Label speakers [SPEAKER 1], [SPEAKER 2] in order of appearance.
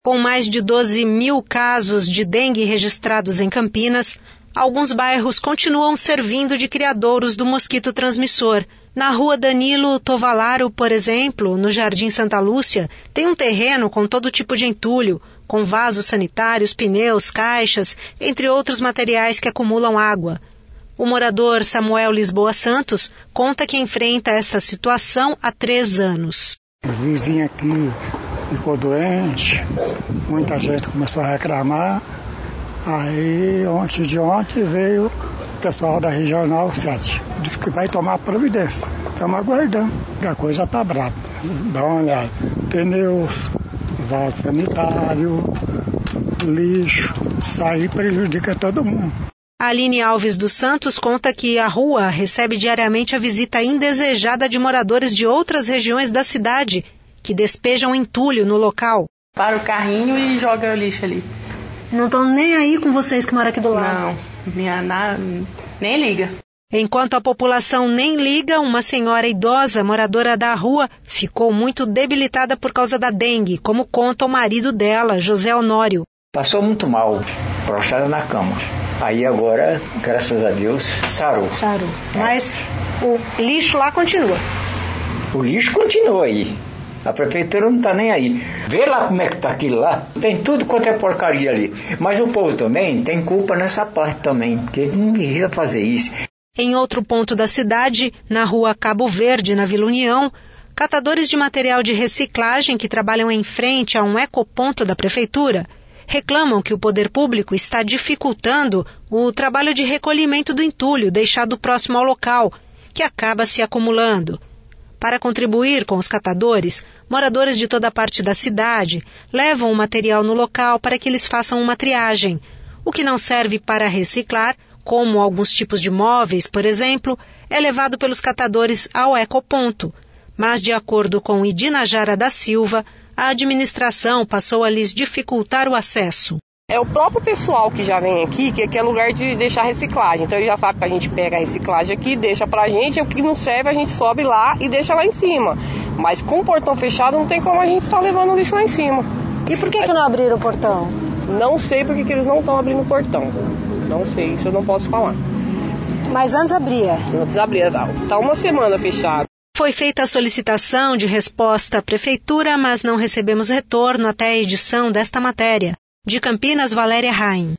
[SPEAKER 1] Com mais de 12 mil casos de dengue registrados em Campinas, alguns bairros continuam servindo de criadouros do mosquito transmissor. Na rua Danilo Tovalaro, por exemplo, no Jardim Santa Lúcia, tem um terreno com todo tipo de entulho, com vasos sanitários, pneus, caixas, entre outros materiais que acumulam água. O morador Samuel Lisboa Santos conta que enfrenta essa situação há 3 anos.
[SPEAKER 2] Os vizinhos aqui ficou doente, muita gente começou a reclamar. Aí, antes de ontem, veio o pessoal da Regional 7. Disse que vai tomar providência. Estamos aguardando, que a coisa está brava. Dá uma olhada. Pneus, vaso sanitário, lixo, isso aí prejudica todo mundo.
[SPEAKER 1] A Aline Alves dos Santos conta que a rua recebe diariamente a visita indesejada de moradores de outras regiões da cidade, que despejam entulho no local.
[SPEAKER 3] Para o carrinho e joga o lixo ali.
[SPEAKER 1] Não estão nem aí com vocês que moram aqui do lado?
[SPEAKER 3] Não, nem liga.
[SPEAKER 1] Enquanto a população nem liga, uma senhora idosa, moradora da rua, ficou muito debilitada por causa da dengue, como conta o marido dela, José Honório.
[SPEAKER 4] Passou muito mal, prostrada na cama. Aí agora, graças a Deus, sarou.
[SPEAKER 1] Mas o lixo lá continua?
[SPEAKER 4] O lixo continua aí. A prefeitura não está nem aí. Vê lá como é que está aquilo lá. Tem tudo quanto é porcaria ali. Mas o povo também tem culpa nessa parte também, porque não devia fazer isso.
[SPEAKER 1] Em outro ponto da cidade, na rua Cabo Verde, na Vila União, catadores de material de reciclagem que trabalham em frente a um ecoponto da prefeitura reclamam que o poder público está dificultando o trabalho de recolhimento do entulho deixado próximo ao local, que acaba se acumulando. Para contribuir com os catadores, moradores de toda parte da cidade levam o material no local para que eles façam uma triagem. O que não serve para reciclar, como alguns tipos de móveis, por exemplo, é levado pelos catadores ao ecoponto. Mas, de acordo com Idinajara da Silva, a administração passou a lhes dificultar o acesso.
[SPEAKER 5] É o próprio pessoal que já vem aqui, que aqui é lugar de deixar reciclagem. Então ele já sabe que a gente pega a reciclagem aqui, deixa pra gente, o que não serve a gente sobe lá e deixa lá em cima. Mas com o portão fechado não tem como a gente estar levando o lixo lá em cima.
[SPEAKER 1] E por que não abriram o portão?
[SPEAKER 5] Não sei porque que eles não estão abrindo o portão. Não sei, isso eu não posso falar.
[SPEAKER 1] Mas antes abria?
[SPEAKER 5] Antes abria, tá 1 semana fechado.
[SPEAKER 1] Foi feita a solicitação de resposta à prefeitura, mas não recebemos retorno até a edição desta matéria. De Campinas, Valéria Rain.